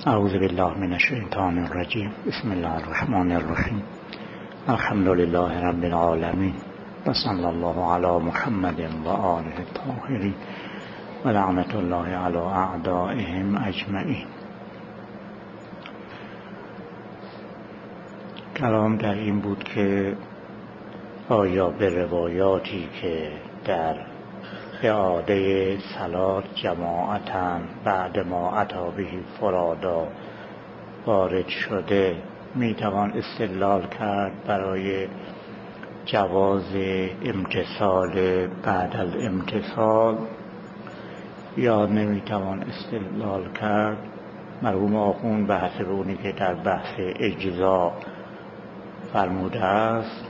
اعوذ بالله من الشیطان الرجیم. بسم الله الرحمن الرحیم. الحمد لله رب العالمین و صلی الله علی محمد و آله الطاهرین و لعنت الله علی اعدائهم اجمعین. کلام در این بود که آیا به روایاتی که در اعاده صلات جماعتاً بعد ما اتی به فرادا وارد شده میتوان استدلال کرد برای جواز امتثال بعد از امتثال یا نمیتوان استدلال کرد. مرحوم آخوند به حسب اونی که در بحث اجزا فرموده است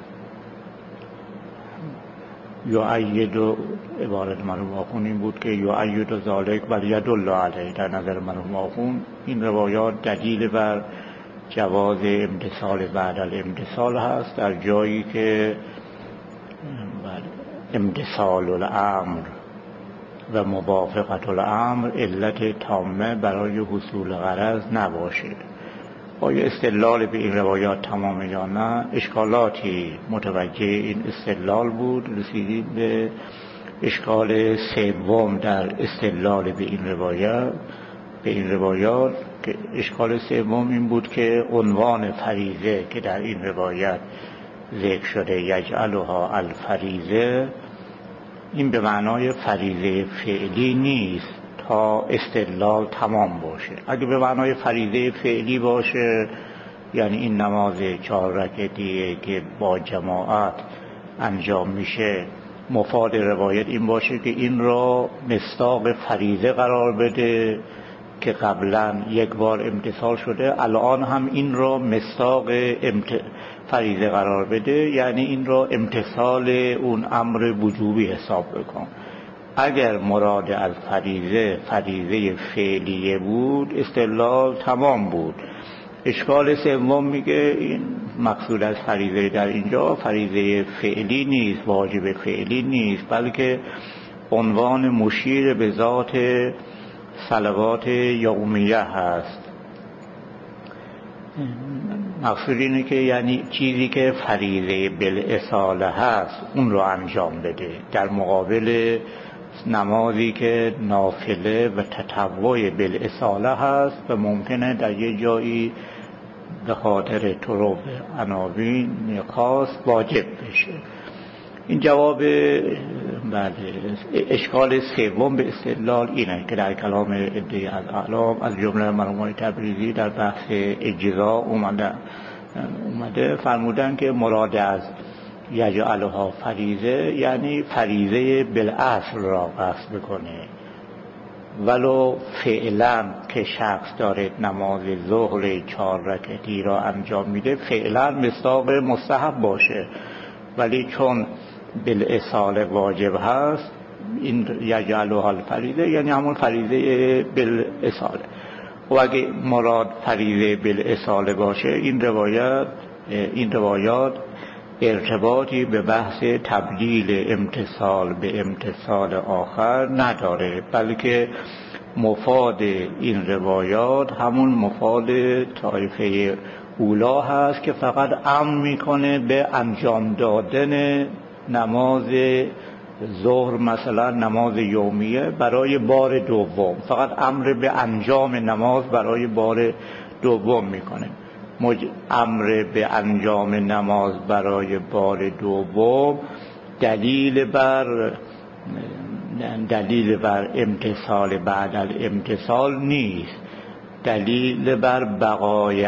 یؤید، عبارت مرحوم آخوند این بود که یؤید ذالک و یدل علیه. در نظر مرحوم آخوند این روایات دلیل بر جواز امتثال بعد الامتثال هست در جایی که امتثال الامر و موافقت الامر علت تامه برای حصول غرض نباشه. آیا استدلال به این روایات تمامه یا نه؟ اشکالاتی متوجه این استدلال بود. رسیدیم به اشکال سوم در استدلال به این روایات که اشکال سوم این بود که عنوان فریضه که در این روایت ذکر شده یجعلها الفریضه، این به معنای فریضه فعلی نیست تا استدلال تمام باشه. اگه به معنای فریضه فعلی باشه یعنی این نماز 4 رکعتی که با جماعت انجام میشه، مفاد روایت این باشه که این را مصداق فریضه قرار بده که قبلا یک بار امتثال شده، الان هم این را مصداق فریضه قرار بده، یعنی این را امتثال اون امر وجوبی حساب بکن. اگر مراد از فریضه فعلیه بود استدلال تمام بود. اشکال سوم میگه این مقصود از فریضه در اینجا فریضه فعلی نیست، واجب فعلی نیست، بلکه عنوان مشیر به ذات صلوات یومیه هست. مقصود اینه که یعنی چیزی که فریضه بالاصاله هست اون رو انجام بده در مقابل نمازی که نافله و تطوع بالاصاله هست و ممکنه در یه جایی به خاطر طرق عناوین خاص واجب بشه. این جواب اشکال سوم به استدلال اینه که در کلام عده از اعلام از جمله مرحوم تبریزی در بحث اجزا اومده فرمودن که مراد از یجعلها فریضه یعنی فریضه بالاصل را قصد بکنه، ولو فعلا که شخص داره نماز ظهر 4 رکعتی را انجام میده فعلا مصداق مستحب باشه، ولی چون بالاصاله واجب هست این یجعلها الفریضه یعنی همون فریضه بالاصاله. و اگه مراد فریضه بالاصاله باشه این روایات ارتباطی به بحث تبدیل امتثال به امتثال آخر نداره، بلکه مفاد این روایات همون مفاد طایفه اولا هست که فقط امر میکنه به انجام دادن نماز ظهر، مثلا نماز یومیه برای بار دوم، فقط امر به انجام نماز برای بار دوم میکنه. امر به انجام نماز برای بار دوم دلیل بر امتثال بعد الامتثال نیست، دلیل بر بقای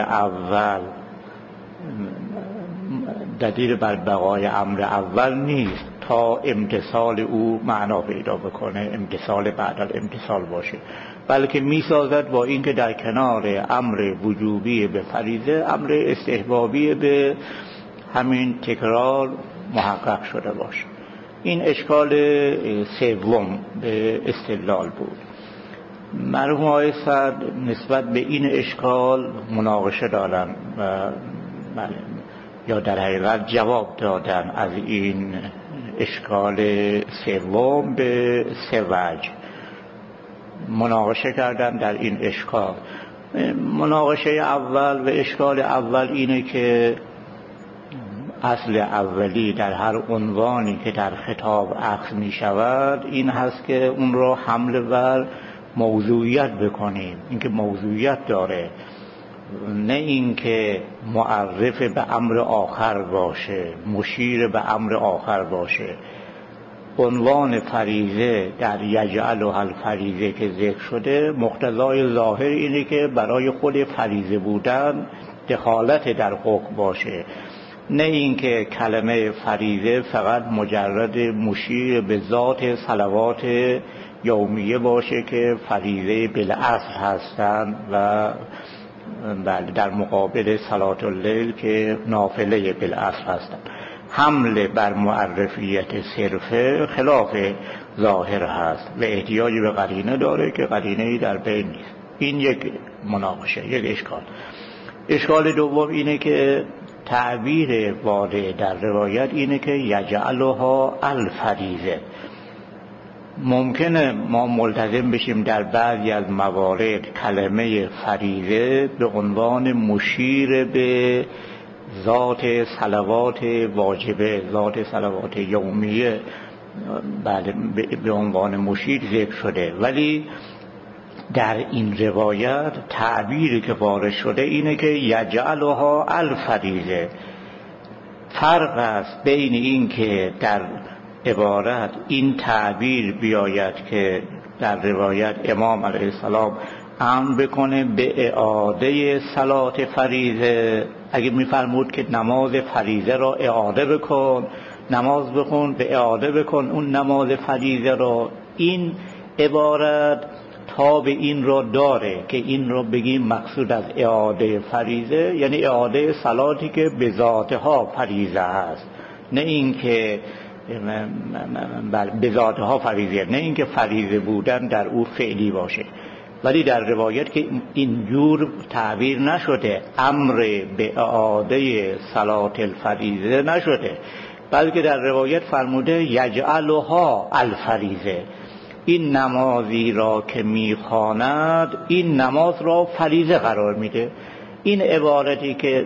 امر اول نیست تا امتثال او معنا پیدا بکنه، امتثال بعد الامتثال باشه، بلکه میسازد با اینکه در کنار امر وجوبی به فریضه امر استحبابی به همین تکرار محقق شده باشه. این اشکال سوم به استدلال بود. مرحوم آقای سعد نسبت به این اشکال مناقشه دادن و یا در حقیقت جواب دادن از این اشکال سوم به 3 وجه مناقشه کردن در این اشکال. مناقشه اول و اشکال اول اینه که اصل اولی در هر عنوانی که در خطاب اخذ می شود این هست که اون رو حمل بر موضوعیت بکنیم، اینکه موضوعیت داره، نه اینکه معرف به امر آخر باشه، مشیر به امر آخر باشه. عنوان فریضه در یجعلها الفریضه که ذکر شده مقتضای ظاهر اینه که برای خود فریضه بودن دخالت در حکم باشه، نه اینکه کلمه فریضه فقط مجرد مشیر به ذات صلوات یومیه باشه که فریضه بالاصل هستند و در مقابل صلات اللیل که نافله بالاصل هستند. حمله بر معرفیت صرفه خلاف ظاهر هست و احتیاجی به قرینه داره که قرینه‌ای در بین نیست. این یک مناقشه، یک اشکال. اشکال دوم اینه که تعبیر وارد در روایت اینه که یجعلها الفریضه. ممکنه ما ملتزم بشیم در بعضی از موارد کلمه فریضه به عنوان مشیر به ذات صلوات واجبه، ذات صلوات یومیه، بله به عنوان مشیر ذکر شده، ولی در این روایت تعبیری که وارد شده اینه که یجعلها الفریضه. فرق است بین این که در عبارت این تعبیر بیاید که در روایت امام علیه السلام امر بکنه به اعاده صلات فریضه، اگه میفرمود که نماز فریضه را اعاده بکن، نماز بخون به اعاده بکن اون نماز فریضه را، این عبارت تاب این را داره که این را بگیم مقصود از اعاده فریضه یعنی اعاده صلاتی که به ذاتها فریضه هست، نه این که به ذاتها فریضه، نه این که فریضه بودن در او فعلی باشه. ولی در روایت که اینجور تعبیر نشده، امر به اعاده صلات الفریضه نشده، بلکه در روایت فرموده یجعلها الفریضه، این نمازی را که میخواند این نماز را فریضه قرار میده. این عبارتی که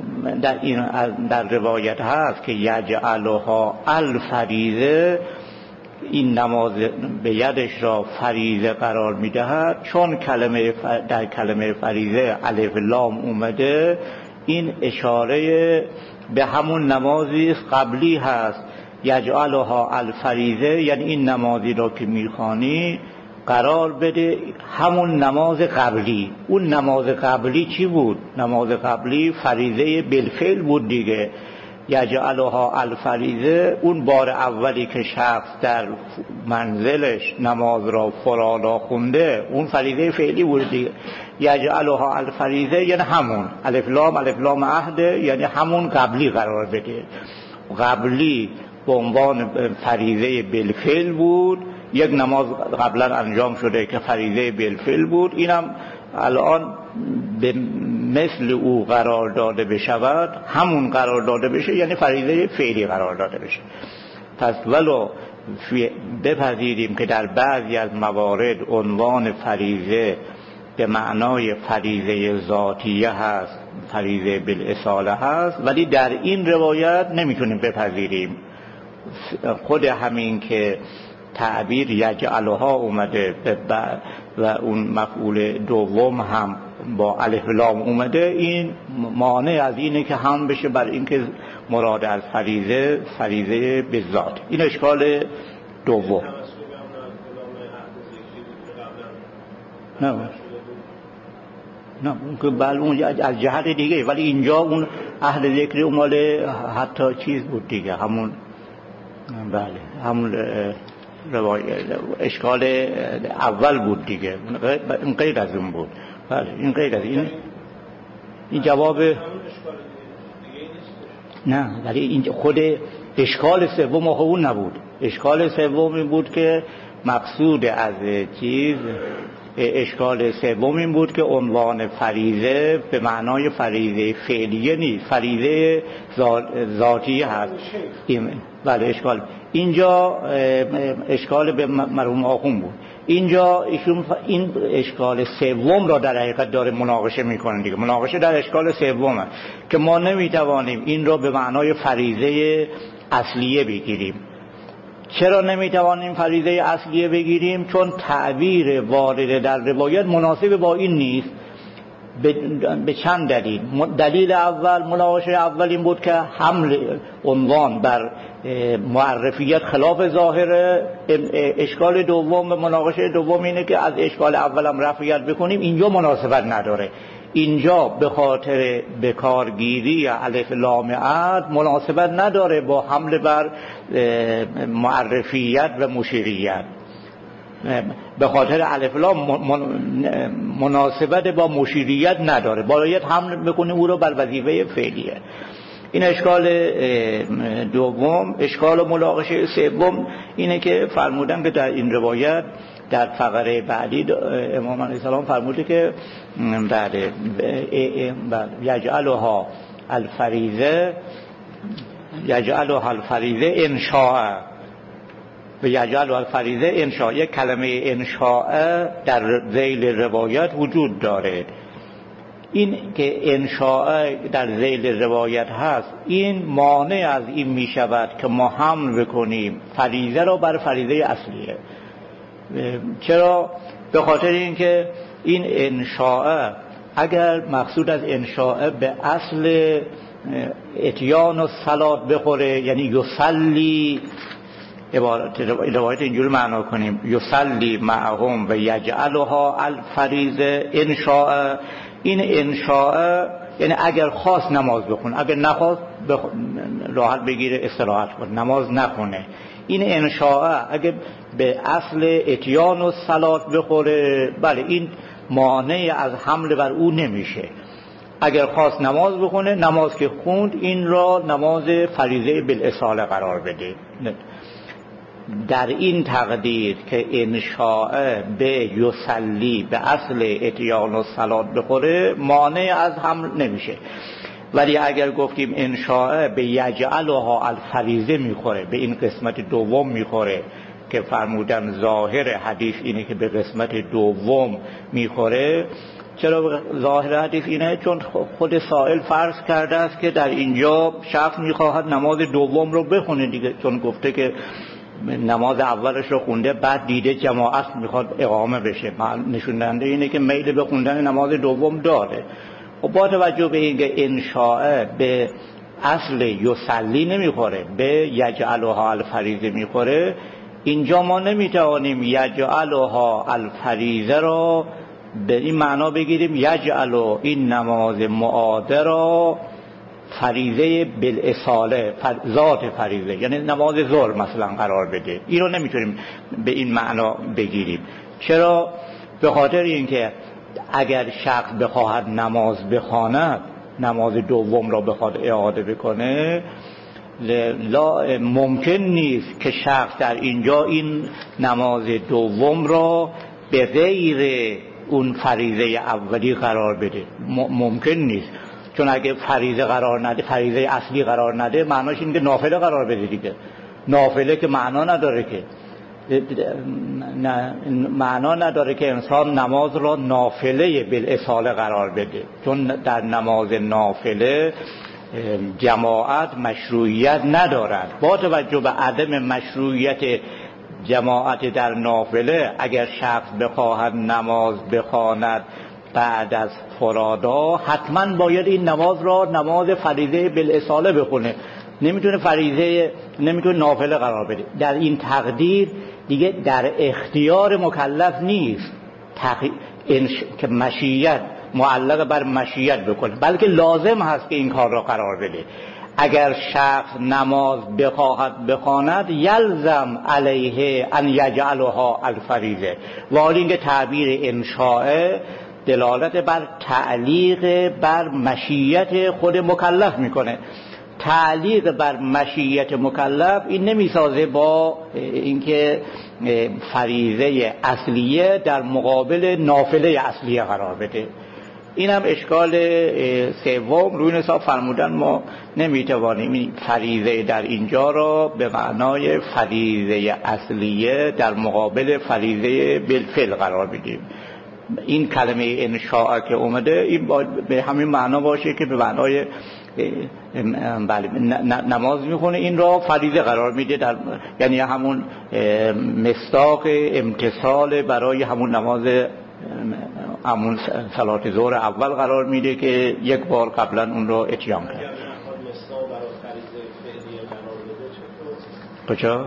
در روایت هست که یجعلها الفریضه، این نماز به یدش را فریضه قرار میدهد، چون در کلمه فریضه الف لام اومده، این اشاره به همون نمازی قبلی هست. یجعلها الفریضه یعنی این نمازی را که میخوانی قرار بده همون نماز قبلی. اون نماز قبلی چی بود؟ نماز قبلی فریضه بالفعل بود دیگه. یجعلها الفریضه اون بار اولی که شخص در منزلش نماز را فرادا خونده اون فریضه فعلی بود دیگه. یجعلها الفریضه یعنی همون الف لام عهده، یعنی همون قبلی قرار بده. قبلی به عنوان فریضه بالفعل بود، یک نماز قبلا انجام شده که فریضه بالفعل بود، اینم الان به مثل او قرار داده بشود، همون قرار داده بشه یعنی فریضه فعلی قرار داده بشه. پس ولو بپذیریم که در بعضی از موارد عنوان فریضه به معنای فریضه ذاتیه هست، فریضه بالاصاله هست، ولی در این روایت نمیتونیم بپذیریم. خود همین که تعبیر یجعلها اومده و اون مفعول دوم هم با الف لام اومده، این مانع از اینه که هم بشه بر اینکه مراد از فریضه به ذات. این اشکال دوم. نه که بله اون از جهت دیگه، ولی اینجا اون اهل ذکر اون مال حتی چیز بود دیگه، همون بله همون اشکال اول بود دیگه، این غیر از اون بود. بله این غیر از این جواب نه، ولی این خود اشکال سوم اون نبود. اشکال سوم این بود که مقصود از چیز اشکال سوم این بود که عنوان فریضه به معنای فریضه فعلیه نیست، فریضه ذاتی هست. بله اشکال اینجا اشکال به مرحوم آخوند بود. اینجا ایشون این اشکال سوم را در حقیقت داره مناقشه میکنه دیگه. مناقشه در اشکال سومه که ما نمیتوانیم این را به معنای فریضه اصلیه بگیریم. چرا نمیتوانیم فریضه اصلیه بگیریم؟ چون تعبیر وارد در روایت مناسب با این نیست به چند دلیل. دلیل اول، مناقشه اول این بود که حمل عنوان بر معرفیت خلاف ظاهره. اشکال دوم، مناقشه دوم اینه که از اشکال اولم رفعیت بکنیم، اینجا مناسبت نداره. اینجا به خاطر بکارگیری الف لام عد مناسبت نداره با حمل بر معرفیت و مشیریت. به خاطر الف لام مناسبت با مشیریت نداره، باید حمل بکنیم او رو بر وظیفه فعلیه. این اشکال دوم. اشکال مناقشه سوم اینه که فرمودن که در این روایت در فقره بعدی امام علیه السلام فرموده که بعد یجعلها الفریضه انشاء و یجعلها الفریضه انشاء. یک کلمه انشاء در ذیل روایت وجود داره. این که انشاء در ذیل روایت هست، این مانع از این می شود که ما حمل بکنیم فریضه را بر فریضه اصلیه. چرا؟ به خاطر اینکه این انشاء اگر مقصود از انشاء به اصل اتیان و صلات بخوره، یعنی یصلی، روایت اینجوری معنا کنیم یصلی معهم و یجعلها الفریضه انشاء. این انشاء یعنی اگر خواست نماز بخونه، اگر نخواست راحت بگیره استراحت کنه، نماز نخونه. این انشاء اگر به اصل اتیان و صلات بخوره، بله این مانع از حمل بر او نمیشه. اگر خواست نماز بخونه، نماز که خوند، این را نماز فریضه بالاصاله قرار بده. در این تقدیر که انشاء به یصلی به اصل اتیان و صلات بخوره، مانع از حمل نمیشه. ولی اگر گفتیم انشاء به یجعلها الفریضه میخوره، به این قسمت دوم میخوره که فرمودن ظاهر حدیث اینه که به قسمت دوم میخوره. چرا ظاهر حدیث اینه؟ چون خود سائل فرض کرده است که در اینجا شخص میخواهد نماز دوم رو بخونه دیگه، چون گفته که نماز اولش رو خونده، بعد دیده جماعت میخواد اقامه بشه. نشون دهنده اینه که میل به خوندن نماز دوم داره. و با توجه به اینکه انشاء به اصل یصلی نمیخوره، به یجعلها الفریضه میخوره، اینجا ما نمیتوانیم یجعلها الفریضه را به این معنا بگیریم یجعل این نماز معاده را فریضه بالاصاله، ذات فریضه، یعنی نماز ظهر مثلا قرار بده. این رو نمیتونیم به این معنا بگیریم. چرا؟ به خاطر اینکه اگر شخص بخواهد نماز بخواند، نماز دوم را بخواد اعاده بکنه، ممکن نیست که شخص در اینجا این نماز دوم را به غیر اون فریضه اولی قرار بده. ممکن نیست، چون اگه فریضه قرار نده، فریضه اصلی قرار نده، معناش این که نافله قرار بده دیگه. نافله که معنا نداره، که معنا نداره که انسان نماز را نافله بالاصاله قرار بده، چون در نماز نافله جماعت مشروعیت ندارد. با توجه به عدم مشروعیت جماعت در نافله، اگر شخص بخواهد نماز بخواند بعد از فرادا، حتما باید این نماز را نماز فریضه بالاصاله بخونه. نمیتونه نافله قرار بده. در این تقدیر دیگه در اختیار مکلف نیست که مشیت معلق بر مشیت بکنه، بلکه لازم هست که این کار را قرار بده. اگر شخص نماز بخواهد بخواند، یلزم علیه ان یجعلها الفریضه. ولی اینکه تعبیر انشاء دلالت بر تعلیق بر مشیت خود مکلف میکنه. تعلیق بر مشیت مکلف این نمیسازه با اینکه فریضه اصلیه در مقابل نافله اصلیه قرار بده. این هم اشکال سوم. روی حساب فرمودن ما نمیتوانیم این فریضه در اینجا را به معنای فریضه اصلیه در مقابل فریضه بالفعل قرار بدیم. این کلمه انشاء که اومده این به همین معنا باشه که به معنای نماز میخونه، این را فریضه قرار میده، یعنی همون مصداق امتثال برای همون نماز، همون صلات ظهر اول قرار میده که یک بار قبلا اون رو اتیان کرد. کجا؟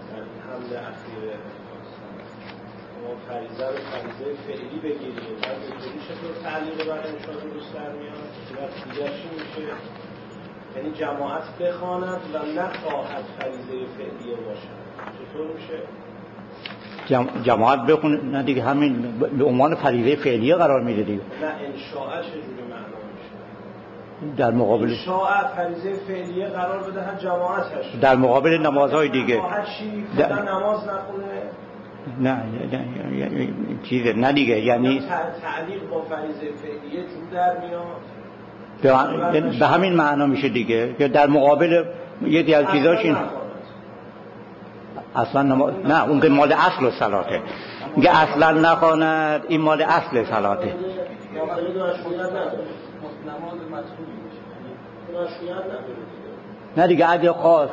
فریضه رو فریضه فعلی بگیریم بعد اینجوری چطور تعلیق بر انشاء درست در میاد؟ صورت دیگرش میشه یعنی جماعت بخواند و نخواهد فریضه فعلیه باشد، چطور میشه؟ جماعت بخونه، نه دیگه همین به عنوان فریضه فعلیه قرار میده دیگه. نه انشاء چجوری معنا میشه؟ در مقابل انشاء فریضه فعلیه قرار بده هر جماعتش در مقابل نمازهای دیگه. هر چی خدا نماز نخونه نه چیزه نه دیگه، یعنی تعلیق با فریضه فعلیه جور در میاد به همین معنا میشه دیگه که در مقابل یکی از چیزاش این اصلا نماز نه، اون که مال اصل صلاته، میگه اصلا نخواند، این مال اصل صلاته. نه دیگه اگه خواست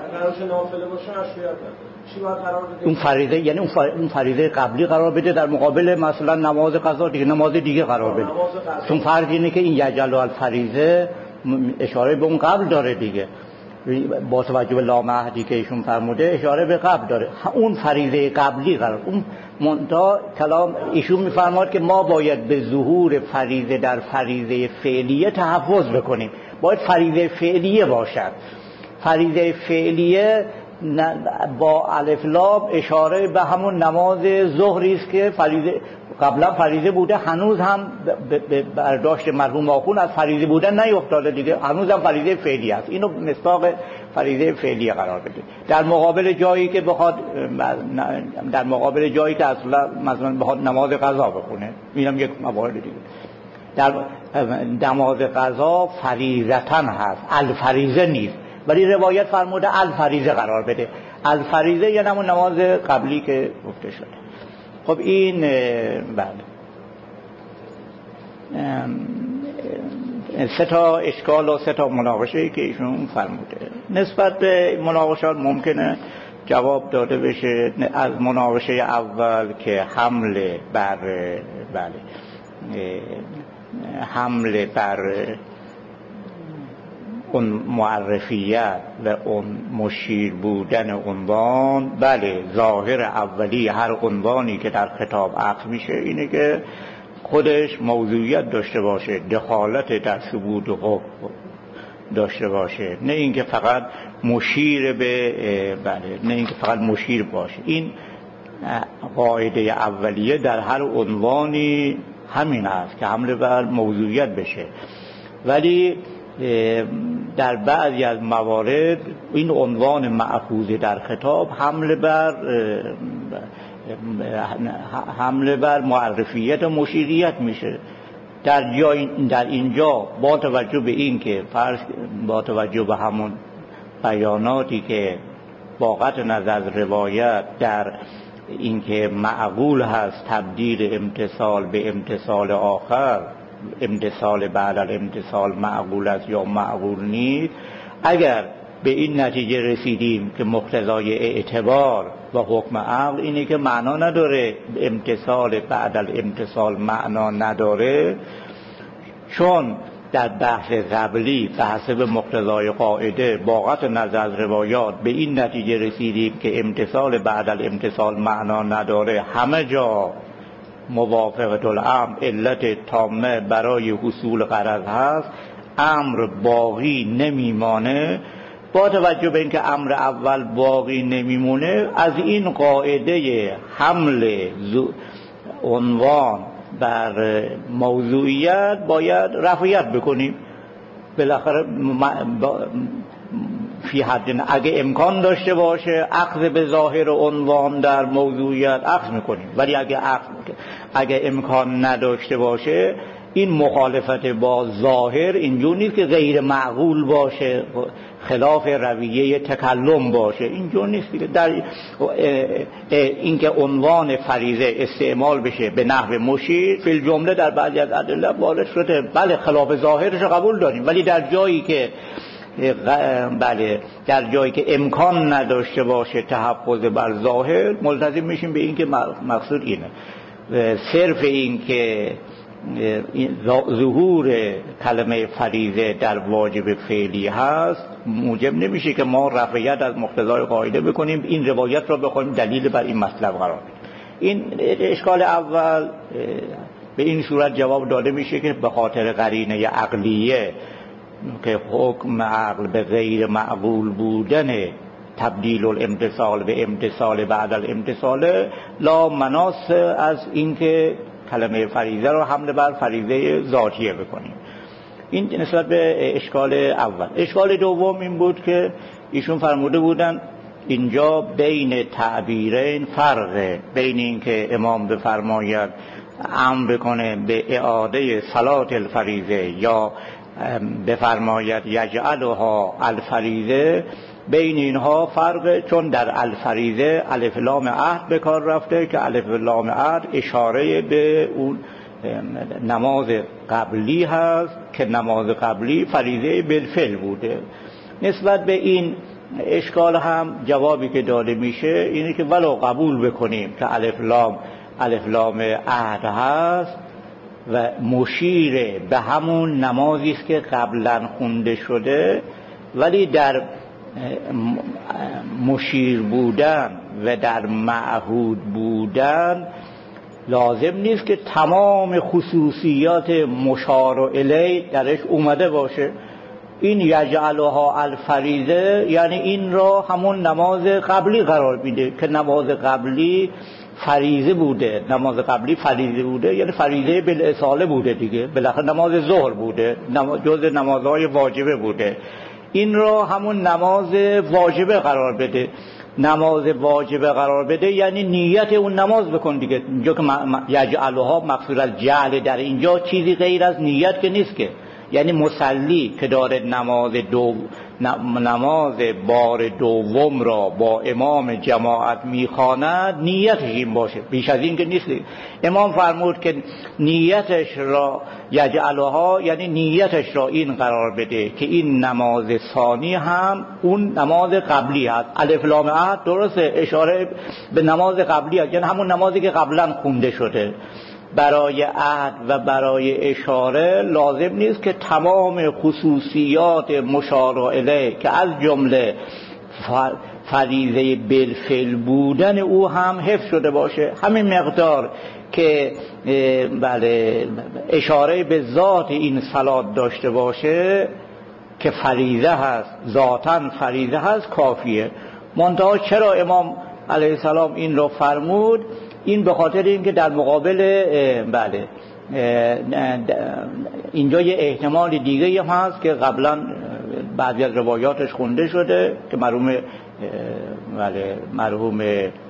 اون فریضه، یعنی اون فریضه قبلی قرار بده در مقابل مثلا نماز قضا دیگه، نماز دیگه قرار بده. چون فرض اینه که این یجل الفریضه اشاره به اون قبل داره دیگه، با توجه به لامهدی که ایشون فرموده اشاره به قبل داره. اون فریضه قبلی قرار، اون منتها کلام ایشون میفرماد که ما باید به ظهور فریضه در فریضه فعلیه تحفظ بکنیم، باید فریضه فعلیه باشد. فریضه فعلیه با الف لام اشاره به همون نماز ظهری است که فریضه قبلا فریضه بوده، هنوز هم به برداشت مرحوم آخوند از فریضه بودن نیفتاده دیگه، هنوز هم فریضه فعلی است. اینو مصداق فریضه فعلیه قرار بده در مقابل جایی که بخواد، در مقابل جایی که اصلا مثلا بخواد نماز قضا بخونه. اینم یک موارد دیگه. در نماز قضا فریضتن هست، الفریضه نیست، ولی روایت فرموده الفریضه قرار بده. الفریضه یعنی همون نماز قبلی که گفته شده. خب این بله سه تا اشکال و سه تا مناقشه که ایشون فرموده. نسبت به مناقشات ممکنه جواب داده بشه. از مناقشه اول که حمله بر حمله بر اون معرفیت و اون مشیر بودن عنوان، بله ظاهر اولی هر عنوانی که در خطاب عقل میشه اینه که خودش موضوعیت داشته باشه، دخالت در ثبوت و حکم داشته باشه، نه اینکه فقط مشیر به نه اینکه فقط مشیر باشه. این قاعده اولیه در هر عنوانی همین است که حمله بر موضوعیت بشه. ولی در بعضی از موارد این عنوان مأخوذ در خطاب حمله بر معرفیت و مشیریت میشه. در اینجا با توجه به این که با توجه به همون بیاناتی که با قطع نظر روایت در اینکه معقول هست تبدیل امتصال به امتصال آخر، امتصال بعد الامتصال معقول است یا معقول نیست، اگر به این نتیجه رسیدیم که مقتضای اعتبار و حکم عقل اینه که معنا نداره، امتصال بعد الامتصال معنا نداره، چون در بحث قبلی به حسب مقتضای قاعده با قطع نظر از روایات به این نتیجه رسیدیم که امتصال بعد الامتصال معنا نداره، همه جا موافقت الامر علت تامه برای حصول غرض هست، امر باقی نمیمانه. با توجه به اینکه امر اول باقی نمیمونه، از این قاعده حمل عنوان بر موضوعیت باید رفعیت بکنیم. بالاخره فی حد، اگه امکان داشته باشه اخذ به ظاهر عنوان در موضوعیت اخذ میکنیم، ولی اگه امکان نداشته باشه این مخالفت با ظاهر اینجور نیست که غیر معقول باشه، خلاف رویه تکلم باشه، اینجور نیست دیگه. در اینکه عنوان فریضه استعمال بشه به نحو مشیر فی الجمله در بعضی از ادله وارد شده، بله خلاف ظاهرش قبول داریم، ولی در جایی که امکان نداشته باشه تحفظ بر ظاهر ملتزم میشیم به این که مقصود اینه. صرف این که ظهور کلمه فریضه در واجب فعلی هست موجب نمیشه که ما رفعیت از مقتضای قاعده بکنیم، این روایت را بخوایم دلیل بر این مطلب قرار بدیم. این اشکال اول به این صورت جواب داده میشه که به خاطر قرینه عقلیه که حکم عقل به غیر معقول بودن تبدیل الامتصال به امتصال بعد الامتصال لا مناص از اینکه کلمه فریضه رو حمل بر فریضه ذاتیه بکنیم. این نسبت به اشکال اول. اشکال دوم این بود که ایشون فرموده بودن اینجا بین تعبیرین فرقه، بین این که امام بفرماید امر بکنه به اعاده صلات الفریضه یا بفرماید یجعلها الفریضه، بین اینها فرق، چون در الفریضه الف لام عهد به کار رفته که الف لام عهد اشاره به اون نماز قبلی هست که نماز قبلی فریضه بالفعل بوده. نسبت به این اشکال هم جوابی که داده میشه اینه که ولو قبول بکنیم که الف لام عهد هست و مشیر به همون نمازی است که قبلا خونده شده، ولی در مشیر بودن و در معهود بودن لازم نیست که تمام خصوصیات مشار الیه درش اومده باشه. این یجعلها الفریضه یعنی این را همون نماز قبلی قرار میده که نماز قبلی فریضه بوده، نماز قبلی فریضه بوده یعنی فریضه بالاصاله بوده دیگه، بالاخره نماز ظهر بوده، جزء نمازهای واجبه بوده، این را همون نماز واجبه قرار بده. نماز واجبه قرار بده یعنی نیت اون نماز بکن دیگه. اینجا که یجعلها مقصود از جعل در اینجا چیزی غیر از نیت که نیست که، یعنی مصلی که داره نماز بار دوم را با امام جماعت میخواند نیتش این باشه، بیش از این که نیست. امام فرمود که نیتش را یجعلها یعنی نیتش را این قرار بده که این نماز ثانی هم اون نماز قبلی هست. الف لام عهد درسته اشاره به نماز قبلی هست، یعنی همون نمازی که قبلا خونده شده. برای عهد و برای اشاره لازم نیست که تمام خصوصیات مشار الیه که از جمله فریضه بالفعل بودن او هم حفظ شده باشه. همین مقدار که اشاره به ذات این صلات داشته باشه که فریضه هست، ذاتاً فریضه هست، کافیه. منتها چرا امام علیه السلام این رو فرمود؟ این به خاطر اینکه در مقابل اینجا یه احتمال دیگه هم هست که قبلا بعضی از روایاتش خونده شده که مرحوم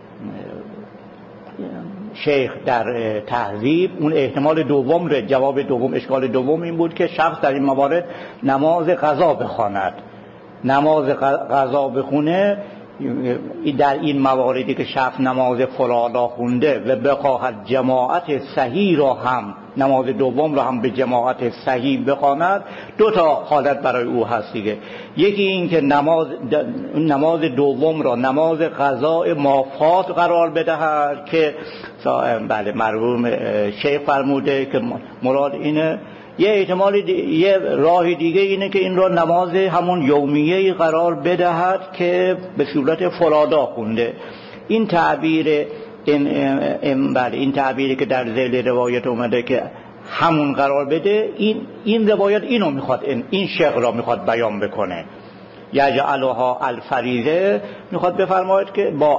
شیخ در تهذیب اون احتمال دوم رو، جواب دوم، اشکال دوم این بود که شخص در این موارد نماز قضا بخواند. نماز قضا بخونه در این مواردی که شخص نماز فرادا خونده و بخواهد جماعت صحیح را هم، نماز دوم را هم به جماعت صحیح بخواند، دو تا حالت برای او هست دیگه. یکی این که نماز دوم را نماز قضا مافات قرار بدهد که مرحوم شیخ فرموده که مراد اینه. یه احتمال یه راه دیگه اینه که این را نماز همون یومیه قرار بدهد که به صورت فرادا خونده. این تعبیر این تعبیری که در ذیل روایت اومده که همون قرار بده، این روایت اینو میخواد، این شیخ را میخواد بیان بکنه. یجعلها الفریضه میخواد بفرماید که با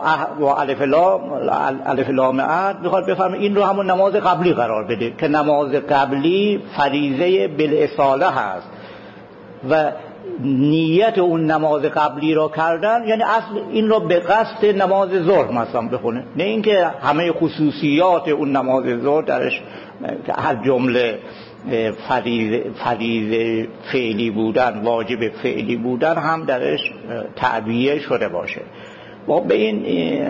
الف لام عهد میخواد بفرماید این رو همون نماز قبلی قرار بده که نماز قبلی فریضه بالاصاله هست و نیت اون نماز قبلی را کردن، یعنی اصل این را به قصد نماز ظهر مثلا بخونه، نه اینکه همه خصوصیات اون نماز ظهر درش هر جمله فریضه فعلی بودن، واجب فعلی بودن هم درش تعبیه شده باشه. و به این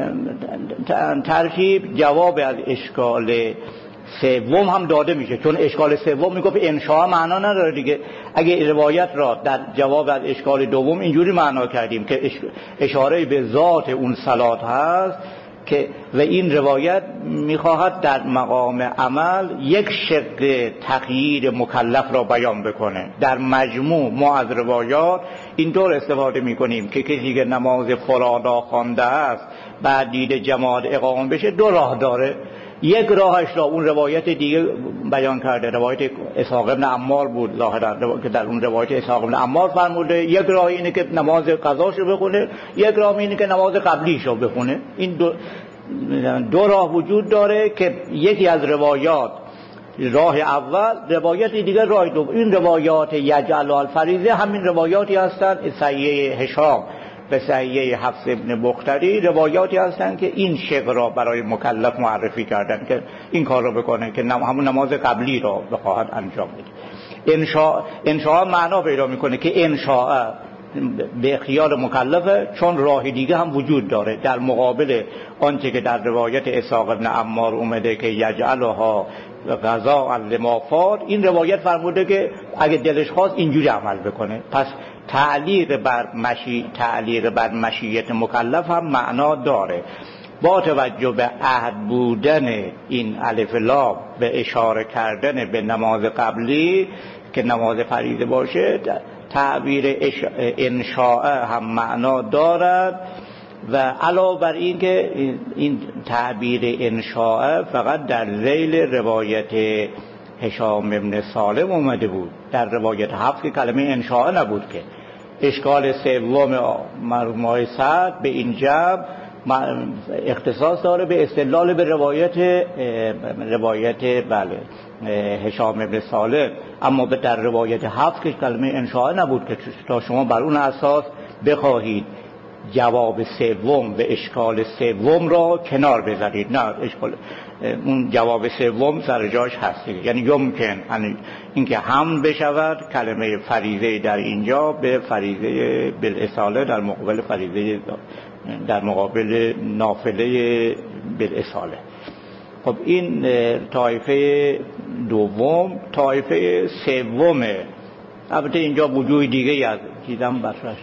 ترتیب جواب از اشکال سوم هم داده میشه، چون اشکال سوم میگه انشاء معنا نداره دیگه. اگه روایت را در جواب از اشکال دوم اینجوری معنا کردیم که اشاره به ذات اون صلات هست که و این روایت میخواهد در مقام عمل یک شق تغییر مکلف را بیان بکنه. در مجموع ما از روایات اینطور استفاده میکنیم که کسی که نماز فرادا خوانده است بعد دید جماعت اقامه بشه دو راه داره. یک راهش را اون روایت دیگه بیان کرده، روایت اسحاق بن عمار بود ظاهرا که در اون روایت اسحاق بن عمار فرموده یک راه اینه که نماز قضاشو بخونه، یک راه اینه که نماز قبلیشو بخونه. این دو راه وجود داره که یکی از روایات راه اول، روایت دیگه راه دوم. این روایات یجعل الفریضه همین روایاتی هستند صحیح هشام به صحیح حفص ابن بختری، روایاتی هستند که این شق را برای مکلف معرفی کردن که این کار را بکنه که همون نماز قبلی را بخواهد انجام بده. انشاء معنا پیدا میکنه که انشاء به اختیار مکلفه، چون راه دیگه هم وجود داره در مقابل آنچه که در روایت اسحاق ابن عمار اومده که یجعلها غذا لما فات. این روایت فرموده که اگه دلش خواست اینجوری عمل بکنه. پس تعلیق بر مشیت مکلف هم معنا داره. با توجه به عهد بودن این الف لام به اشاره کردن به نماز قبلی که نماز فریضه باشه، تعبیر انشاء هم معنا دارد. و علاوه بر این که این تعبیر انشاء فقط در ذیل روایت هشام ابن سالم اومده بود، در روایت حفص که کلمه انشاء نبود. که اشکال سوم مرحوم آقای سعد به این جمع اختصاص داره به استدلال به روایت بله هشام ابن سالم، اما در روایت حفص که کلمه انشاء نبود که تا شما بر اون اساس بخواهید جواب سوم به اشکال سوم را کنار بذارید. نه، اشکال اون جواب سوم سر جاش هست، یعنی یمکن اینکه هم بشود کلمه فریضه در اینجا به فریضه بالاصاله در مقابل فریضه در مقابل نافله بالاصاله. خب این طایفه دوم. طایفه سومه، البته اینجا وجوه دیگه از چیزام برش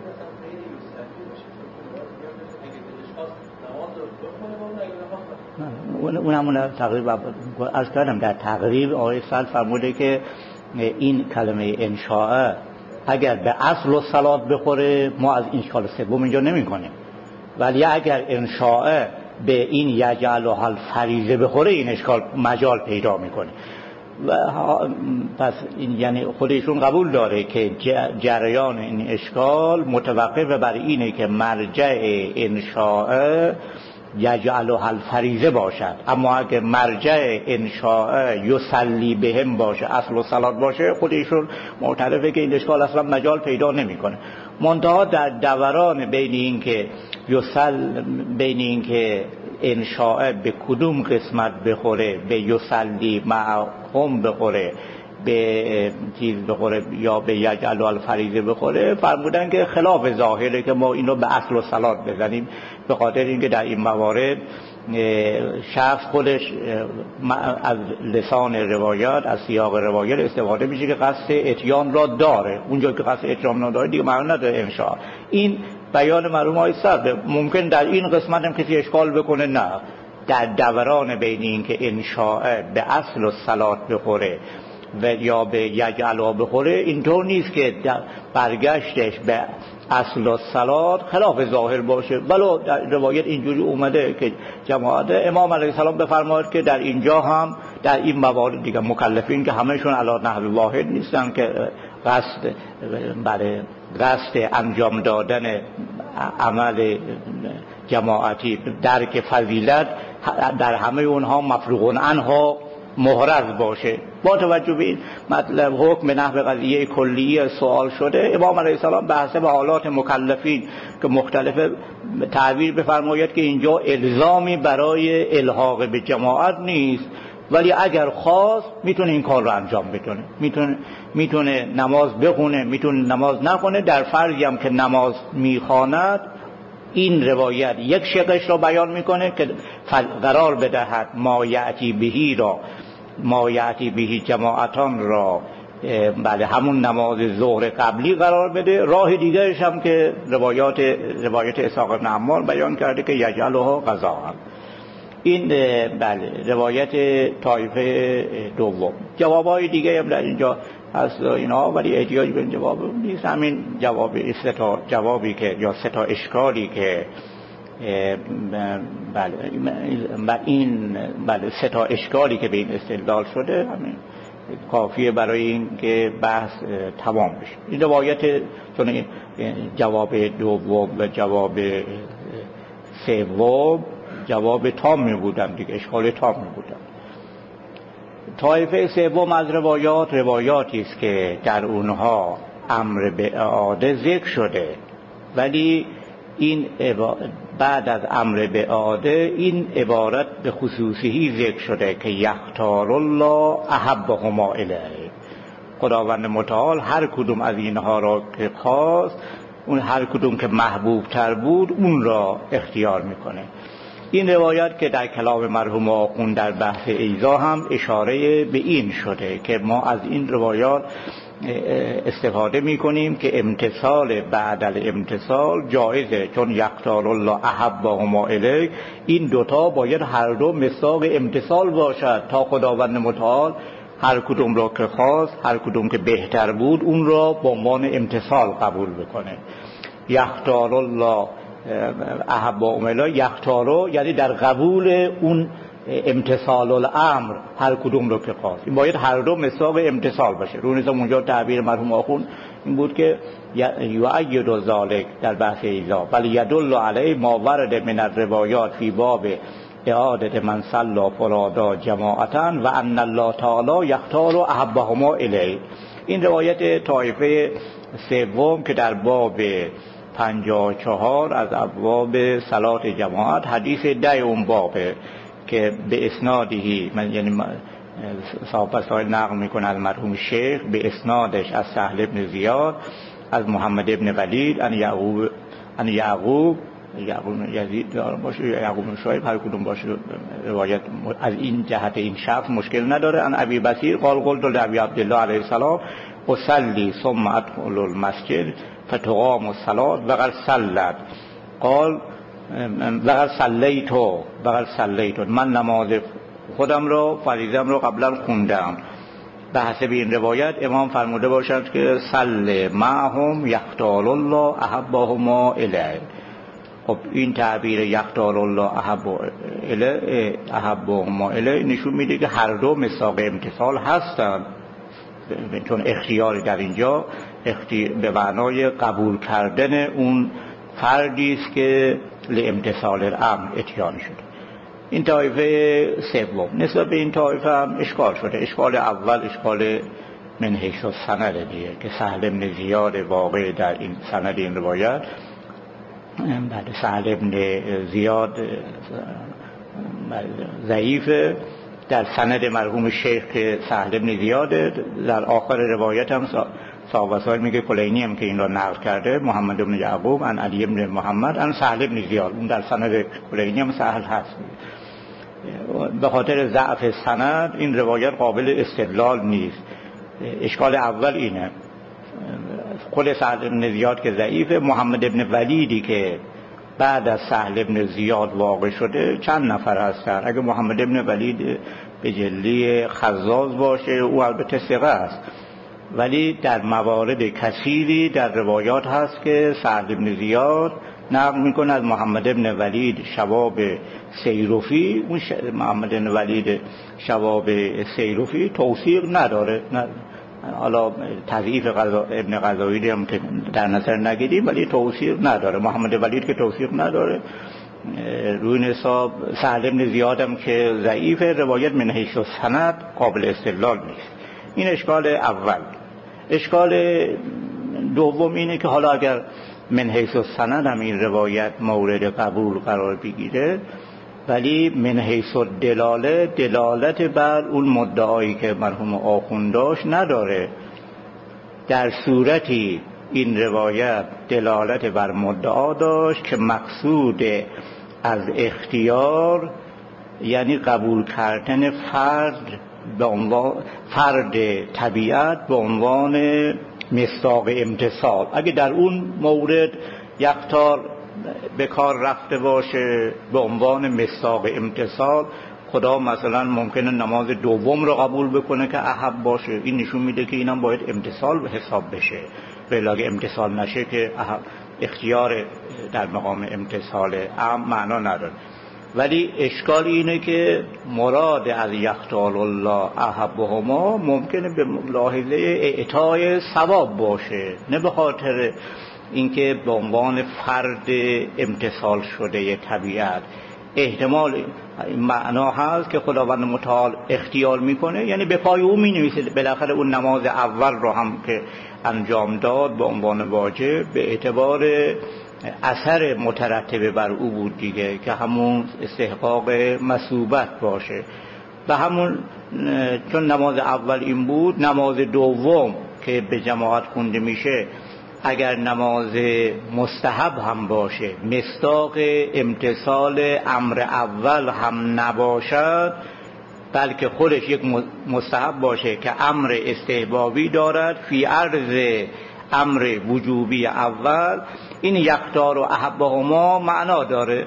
اون همون تقریبا از کردم در تقریب آقای سال فرموده که این کلمه انشاء اگر به اصل و صلات بخوره ما از این اشکال سوم اینجا نمی کنیم، ولی اگر انشاء به این یجعلها الفریضه بخوره این اشکال مجال پیدا میکنه. و پس این یعنی خودشون قبول داره که جریان این اشکال متوقف بر اینه که مرجع انشاء یجعلها الفریضه باشد، اما اگه مرجع انشاء یصلی بهم باشه، اصل و صلات باشه، خودشون معترفه که این اشکال اصلا مجال پیدا نمیکنه. منتها در دوران بین این که انشاء به کدوم قسمت بخوره، به یصلی معهم بخوره، به چیز بخوره یا به یجعلها الفریضه بخوره، فرمودن که خلاف ظاهره که ما اینو به اصل و صلات بزنیم، به خاطر اینکه در این موارد شخص خودش از لسان روایات، از سیاق روایات استفاده میشه که قصد اتیان را داره. اونجا که قصد اتیان را داره دیگه معنی نداره انشاء. این بیان مرحوم آقای صدر. ممکن در این قسمت هم کسی اشکال بکنه، نه، در دوران بین این که انشاء به اصل و صلات بخوره و یا به یجعلها بخوره، اینطور نیست که برگشتش به اصل و صلات خلاف ظاهر باشه. ولو در روایت اینجوری اومده که جماعت امام علیه السلام بفرماید که در اینجا هم در این موارد دیگه مکلفین که همشون علی نحو واحد نیستن که قصد انجام دادن عمل جماعتی درک فضیلت در همه اونها مفروغ عنها محرز باشه. با توجه به این مطلب حکم به نحو قضیه کلیه سوال شده، امام علیه السلام به حسب حالات مکلفین که مختلف تعبیر بفرماید که اینجا الزامی برای الحاق به جماعت نیست، ولی اگر خواست میتونه این کار رو انجام بده، میتونه نماز بخونه، میتونه نماز نخونه. در فرضی هم که نماز میخواند این روایت یک شقش را بیان میکنه که قرار بدهد ما یأتی بهی جماعتان را بله همون نماز ظهر قبلی قرار بده. راه دیگرش هم که روایت اسحاق بن عمار بیان کرده که یجعلها قضاء. این بله روایت طایفه دوم. جوابای دیگه هم در اینجا هست اینا، ولی احتیاج به جواب نیست. همین جوابی که یا سه تا اشکالی که بله سه تا اشکالی که به این استدلال شده همین کافیه برای این که بحث تمام بشه. این روایت چون جواب دوم و جواب سوم جواب تام می بودن دیگه، اشکال تام می بودن. طایفه سوم از روایاتی است که در اونها امر به اعاده ذکر شده، ولی این بعد از امر به اعاده این عبارت به خصوصی ذکر شده که یختار الله احبهما الیه. خداوند متعال هر کدوم از اینها را که خواست، اون هر کدوم که محبوب تر بود اون را اختیار میکنه. این روایت که در کلام مرحوم آخوند در بحث ایذا هم اشاره به این شده که ما از این روایات استفاده میکنیم که امتثال بعد الامتثال جایزه، چون یختار الله احبهما الیه این دوتا باید هر دو مصداق امتثال باشد تا خداوند متعال هر کدوم را که خواست، هر کدوم که بهتر بود اون را به عنوان امتثال قبول بکنه. یختار الله احبهما الیه، یختارو یعنی در قبول اون امتثال الامر هر کدوم رو که خواست، این باید هر دو مصداق امتثال باشه. رو نیز اونجا تعبیر مرحوم آخوند این بود که یؤید ذلک در بحث ایذا بل یدل علیه ما ورد من الروایات فی باب اعاده من صلی فرادا جماعتا و ان الله تعالی یختار احبهما الیه. این روایت طایفه سوم که در باب 54 از ابواب صلات جماعت حدیث 10 اون بابه که به اسنادی یعنی صاحب سائل نقل میکنه از مرحوم شیخ به اسنادش از سهل ابن زیاد از محمد ابن ولید ان یعقوب یزید باشه یا یعقوب بن شعیب هر کدوم باشه روایت از این جهت این شخص مشکل نداره. ان ابی بصیر قلت لابی عبدالله علیه السلام اصلی ثم ادخل المسجد فتقام الصلاة وقد صلت قال وقد صلیت من نماز خودم رو فریضه‌ام رو قبلا خوندم. به حسب این روایت امام فرموده باشند که صلی معهم یختار الله احبهما الیه. خب این تعبیر یختار الله احبهما الیه نشون میده که هر دو مصداق امتثال هستند، چون اختیار در اینجا به معنای قبول کردن اون فردی است که لامتثال الامر اتیان شده. این طایفه سوم. نسبت به این طایفه هم اشکال شده. اشکال اول اشکال من حیث السند دیگه که سهل بن زیاد واقع در این سند این روایت بعد سهل بن زیاد ضعیفه. در سند مرحوم شیخ که سهل بن زیاده در آخر روایت هم صاحب وسائل میگه کلینی هم که این را نقل کرده محمد بن یعقوب عن علی بن محمد عن سهل بن زیاد، اون در سند کلینی هم سهل هست. به خاطر ضعف سند این روایت قابل استدلال نیست. اشکال اول اینه خود سهل بن زیاد که ضعیفه، محمد بن ولیدی که بعد از سهل بن زیاد واقع شده چند نفر هستن. اگه محمد بن ولید به جلی خزاز باشه او البته ثقه است، ولی در موارد کثیری در روایات هست که سهل بن زیاد نقل میکنه از محمد بن ولید شواب سیروفی. اون محمد بن ولید شواب سیروفی توثیق نداره، حالا تضعیف ابن غزاوی هم که در نظر نگیریم ولی توثیق نداره. محمد ولید که توثیق نداره روی حساب سهل بن زیادم که ضعیف، روایت من حیث السند قابل استدلال نیست. این اشکال اول. اشکال دوم اینه که حالا اگر من حیث السند هم این روایت مورد قبول قرار بگیره، ولی من حیث الدلاله دلالت بر اون مدعایی که مرحوم آخوند داشت نداره. در صورتی این روایت دلالت بر مدعا داشت که مقصود از اختیار یعنی قبول کردن فرد طبیعت به عنوان مصداق امتثال. اگه در اون مورد یخطار به کار رفته باشه به عنوان مصداق امتثال، خدا مثلا ممکنه نماز دوم رو قبول بکنه که احب باشه، این نشون میده که اینم باید امتثال به حساب بشه. ولی اگه امتثال نشه که اختیار در مقام امتثال معنا نداره. ولی اشکال اینه که مراد از یختار الله احبهما ممکنه به ملاحظه اعطای ثواب باشه، نه به خاطر اینکه به عنوان فرد امتثال شده طبیعت. احتمال معنا هست که خداوند متعال اختیار میکنه، یعنی به پای او مینویسه بالاخره اون نماز اول رو هم که انجام داد به عنوان واجب به اعتبار اثر مترتب بر او بود دیگه، که همون استحقاق مثوبت باشه. و همون چون نماز اول این بود، نماز دوم که به جماعت خونده میشه اگر نماز مستحب هم باشه، مصداق امتثال امر اول هم نباشد، بلکه خودش یک مستحب باشه که امر استحبابی دارد فی عرض امر وجوبی اول، این یختار و احبهما معنا داره.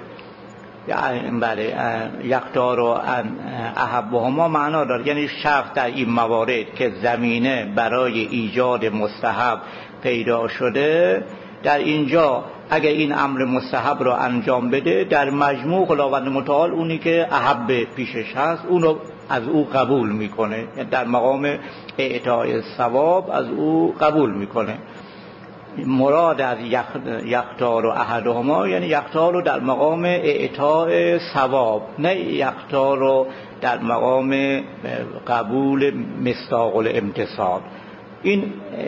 بله، یختار و احبهما معنا داره، یعنی شخص در این موارد که زمینه برای ایجاد مستحب پیدا شده، در اینجا اگر این امر مستحب رو انجام بده، در مجموع خداوند متعال اونی که احب پیشش هست اونو از او قبول میکنه، یعنی در مقام اعطای ثواب از او قبول میکنه. مراد از یختار و احدهما یعنی یختار رو در مقام اعطای ثواب، نه یختار رو در مقام قبول مصداق الامتثال. این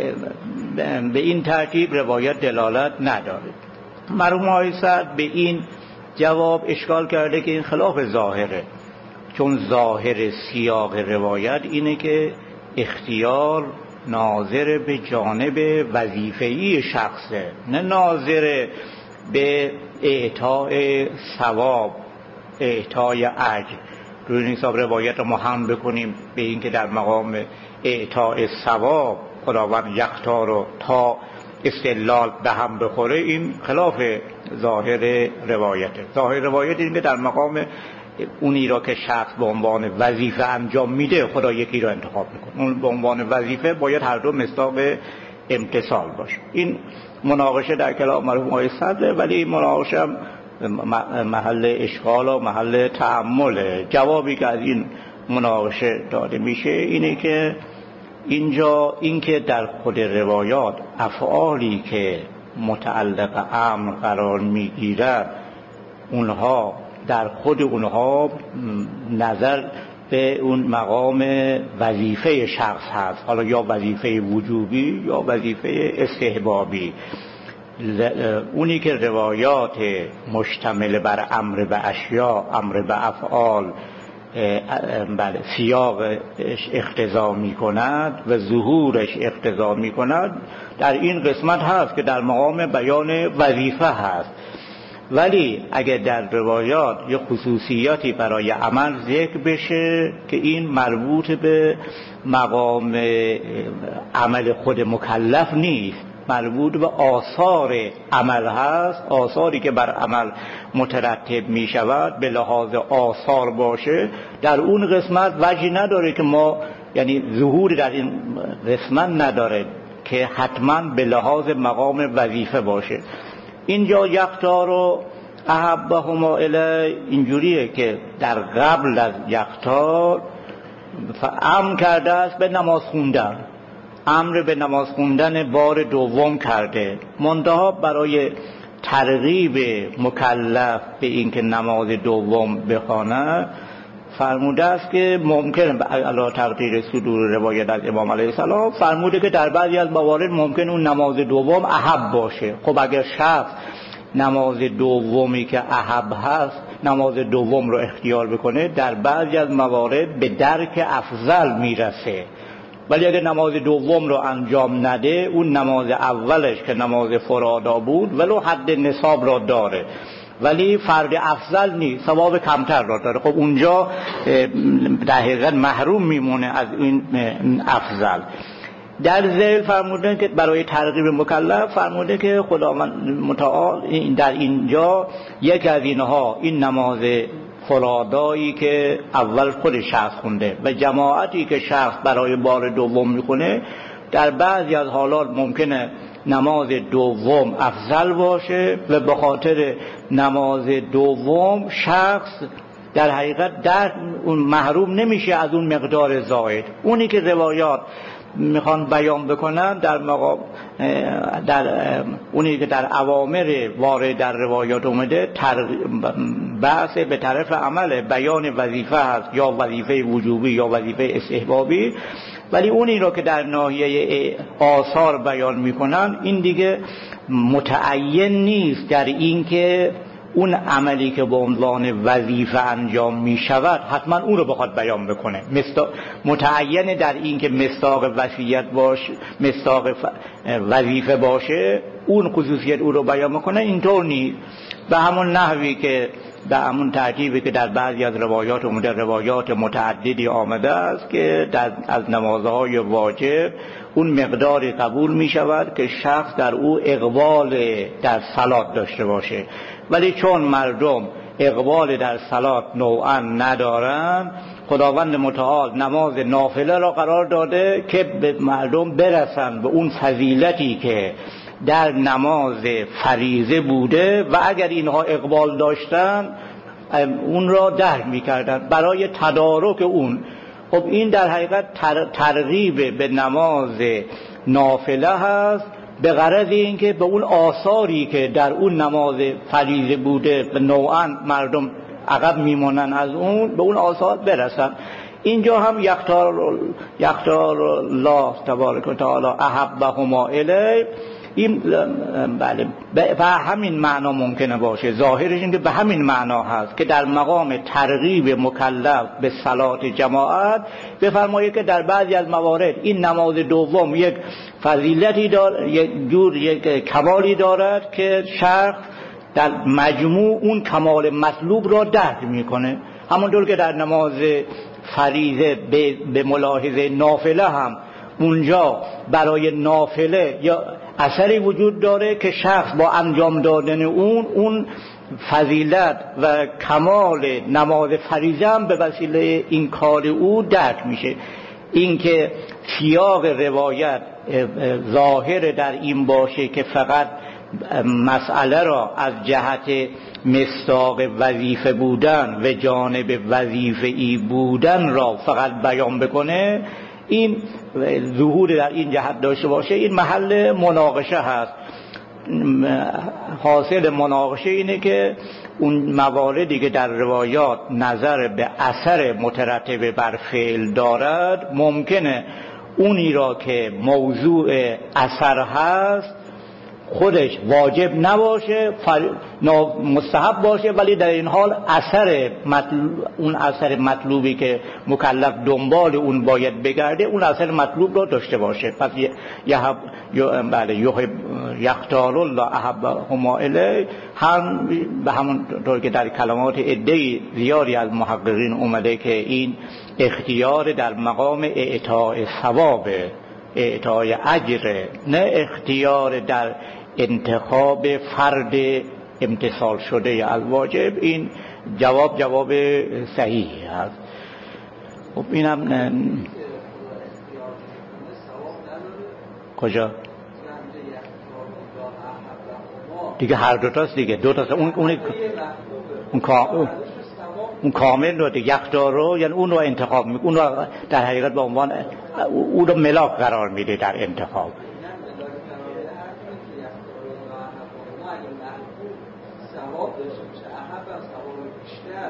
به این ترتیب روایت دلالت نداره. مرحوم آقای سعد به این جواب اشکال کرده که این خلاف ظاهره، چون ظاهر سیاق روایت اینه که اختیار ناظر به جانب وظیفه‌ای شخصه، نه ناظر به اعطای ثواب، اعطای اجر. روی این حساب روایت رو ما هم بکنیم به این که در مقام اعطای ثواب خداوند یختار رو تا استدلال به هم بخوره، این خلاف ظاهر روایته. ظاهر روایت این که در مقام اونی را که شخص به عنوان وظیفه انجام میده خدا یکی را انتخاب میکنه، اون به عنوان وظیفه باید هر دو مصداق امتثال باشه. این مناقشه در کلام مرحوم آقای صدر، ولی این مناقشه محل اشکال و محل تأمله. جوابی که از این مناقشه داده میشه اینه که اینجا اینکه در خود روایات افعالی که متعلق امر قرار میگیرد، اونها در خود اونها نظر به اون مقام وظیفه شخص هست، حالا یا وظیفه وجوبی یا وظیفه استحبابی. اونی که روایات مشتمل بر امر به اشیاء، امر به افعال، بله سیاقش اقتضا می کند و ظهورش اقتضا می کند، در این قسمت هست که در مقام بیان وظیفه هست. ولی اگر در روایات یه خصوصیاتی برای عمل ذکر بشه که این مربوط به مقام عمل خود مکلف نیست، مربوط به آثار عمل هست، آثاری که بر عمل مترتب می شود به لحاظ آثار باشه، در اون قسمت وجهی نداره که ما، یعنی ظهور در این قسمت نداره که حتما به لحاظ مقام وظیفه باشه. اینجا یختار و احبهما الی اینجوریه که در قبل از یختار امر کرده است به نماز خوندن، امر به نماز خوندن بار دوم کرده، منتها برای ترغیب مکلف به اینکه نماز دوم بخواند فرموده است که ممکن علی تقدیر صدور روایت از امام علیه السلام فرموده که در بعضی از موارد ممکن اون نماز دوم احب باشه. خب اگر شخص نماز دومی که احب هست نماز دوم رو اختیار بکنه در بعضی از موارد به درک افضل میرسه، ولی اگر نماز دوم رو انجام نده اون نماز اولش که نماز فرادا بود ولو حد نصاب را داره ولی فرد افضل نیست، ثواب کمتر را داره. خب اونجا در حقیقت محروم میمونه از این افضل. در ذیل فرموده که برای ترغیب مکلف فرموده که خداوند متعال در اینجا یک از اینها این نماز فرادایی که اول خود شخص خونده و جماعتی که شخص برای بار دوم میخونه در بعضی از حالات ممکنه نماز دوم افضل باشه و به خاطر نماز دوم شخص در حقیقت در اون محروم نمیشه از اون مقدار زائد. اونی که روایات میخوان بیان بکنن در اونی که در اوامر وارد در روایات اومده بحث به طرف عمل بیان وظیفه هست، یا وظیفه وجوبی یا وظیفه استحبابی، ولی اونی رو که در ناحیه آثار بیان میکنن این دیگه متعین نیست در این که اون عملی که به عنوان وظیفه انجام می شود حتما اون رو بخواد بیان بکنه. متعین در این که مصداق وصیت باشه، مصداق وظیفه باشه اون خصوصیت او رو بیان بکنه، اینطور نیست. به همون نحوی که به همون ترتیبی که در بعضی از روایات اومده، روایات متعددی آمده است که از نمازهای واجب اون مقداری قبول می شود که شخص در او اقبال در صلات داشته باشه، ولی چون مردم اقبال در صلات نوعا ندارن خداوند متعال نماز نافله را قرار داده که به مردم برسن به اون فضیلتی که در نماز فریضه بوده و اگر اینها اقبال داشتن اون را درک می‌کردن برای تدارک اون. خب این در حقیقت ترغیب به نماز نافله هست به غرض اینکه به اون آثاری که در اون نماز فریضه بوده و نوعا مردم عقب میمونن از اون به اون آثار برسن. اینجا هم یختار الله تبارک و تعالی احبهما الیه، این بله به همین معنا ممکنه باشه، ظاهرش این که به همین معنا هست که در مقام ترغیب مکلف به صلات جماعت بفرمایید که در بعضی از موارد این نماز دوم یک فضیلتی داره، یک کمالی دارد که شخص در مجموع اون کمال مطلوب را درک میکنه. همونطور که در نماز فریضه به ملاحظه نافله هم اونجا برای نافله یا اثری وجود داره که شخص با انجام دادن اون فضیلت و کمال نماز فریضه هم به وسیله این کار او درک میشه. این که سیاق روایت ظاهر در این باشه که فقط مسئله را از جهت مصداق وظیفه بودن و جانب وظیفه‌ای بودن را فقط بیان بکنه، این ظهور در این جهت داشته باشه، این محل مناقشه هست. حاصل مناقشه اینه که اون مواردی که در روایات نظر به اثر مترتب بر فعل دارد ممکنه اونی را که موضوع اثر هست خودش واجب نباشه، مستحب باشه، ولی در این حال اون اثر مطلوبی که مکلف دنبال اون باید بگرده اون اثر مطلوب را داشته باشه. پس یختار الله احبهما الیه هم به همون طور که در کلمات عده زیادی از محققین اومده که این اختیار در مقام اعطاء ثواب، اعطاء اجر، نه اختیار در انتخاب فرد امتثال شده از واجب. این جواب صحیحی هست. خب اینم کجا دیگه هر دوتاست دیگه، دوتاست. اون کامل رو دیگه یختار رو یعنی اون رو انتخاب میکنه، اون رو در حقیقت به عنوان اون رو ملاک قرار میده در انتخاب.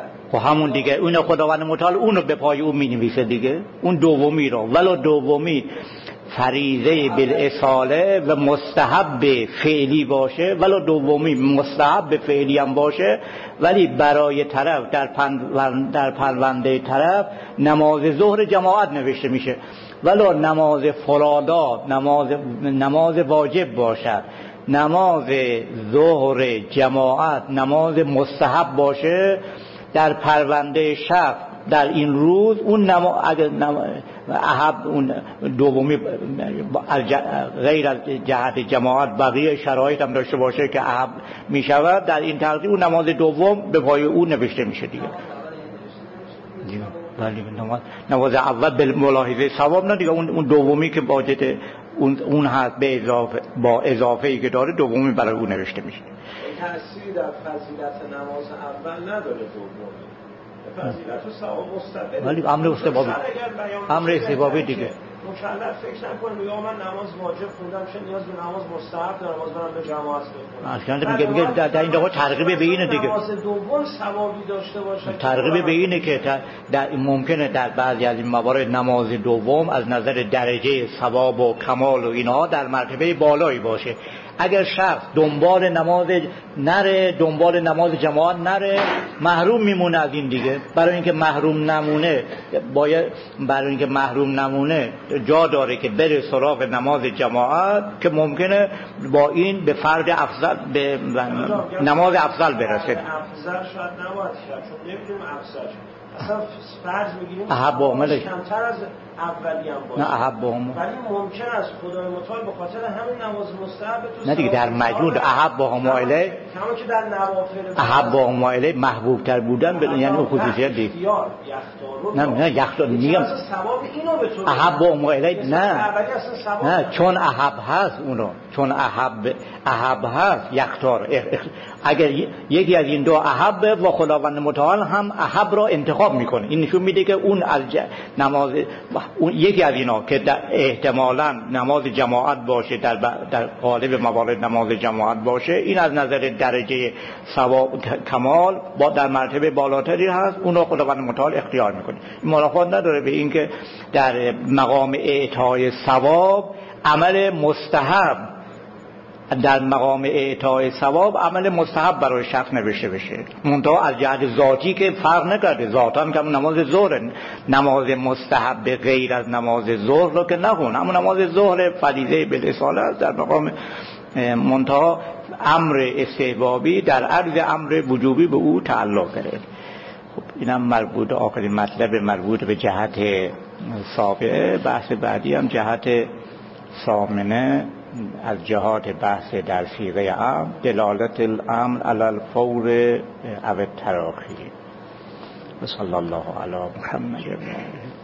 خب همون دیگه اون خداوند متعال اونو به پای اون می‌نویسه دیگه، اون دومی رو، ولو دومی فریضه بالاصاله و مستحب فعلی باشه، ولو دومی مستحب فعلی هم باشه، ولی برای طرف در پرونده طرف نماز ظهر جماعت نوشته میشه، ولو نماز فرادا نماز واجب باشد، نماز ظهر جماعت نماز مستحب باشه، در پرونده شخص در این روز اون اگر احب اون دومی غیر از جهت جماعت بقیه شرایط هم داشته باشه که احب می شود، در این تقدیر اون نماز دوم به پای اون نوشته میشه دیگه. ولی نماز اول به ملاحظه ثواب نه دیگه، اون دومی که واجد اون هست به اضافه با اضافه ای که داره دومی برای اون نوشته میشه. تأثیری در فضیلت نماز اول نداره دومی. فضیلت و ثواب مستقل، ولی امر استحبابی، امر استحبابی دیگه. مکلف فکر نکنه یا من نماز واجب خوندم چه نیاز به نماز مستحب دارم، نماز برم به جماعت بخونم. اصلا میگه در این دفعه ترغیب به اینه دیگه. نماز دوم ثوابی داشته باشه. ترغیب به اینه که ممکنه در بعضی از این موارد نماز دوم از نظر درجه ثواب و کمال و اینها در مرتبه بالایی باشه. اگر شخص دنبال نماز جماعت نره، محروم میمونه از این دیگه. برای اینکه محروم نمونه جا داره که بره سراغ نماز جماعت که ممکنه با این به فرد افضل، به نماز افضل برسه. افضل شاید نباید شد، چون نمیدونیم افضل اصلا فرض میگیریم احب عملش کمتر از اولی هم باشه، نه احب عمل، ولی ممکن است خدای متعال به خاطر همین نماز مستحب تو نه دیگه در مجموع احب عمله کما که در نوافل احب عمله محبوب تر بودن یعنی اون خصوصیت دیگه. نه یختار میگم احب عمله نه چون احب هست اونو، چون احب هست یختار. اگر یکی از این دو احب و خداوند متعال هم احب را انتخاب میکنه، این نشون میده که اون از نماز اون یکی از اینا که احتمالاً نماز جماعت باشه، در قالب موارد نماز جماعت باشه، این از نظر درجه ثواب کمال با در مرتبه بالاتری هست، اون رو خداوند متعال اختیار میکنه. این ملاقات نداره به این که در مقام اعطای ثواب عمل مستحب، در مقام اعطای ثواب عمل مستحب برای شخص نوشته بشه، منتها از جهت ذاتی که فرق نکرده، ذاتاً که نماز ظهر نماز مستحب غیر از نماز ظهر رو که نخون، اما نماز ظهر فریضه بالاصاله است در مقام، منتها امر استحبابی در عرض امر وجوبی به او تعلق داره. خب اینم مربوط، آخرین مطلب مربوط به جهت سابقه. بحث بعدی هم جهت ثامنه از جهات بحث در صیغه امر، دلالت الامر علی الفور او التراخی. صلی الله علی محمد.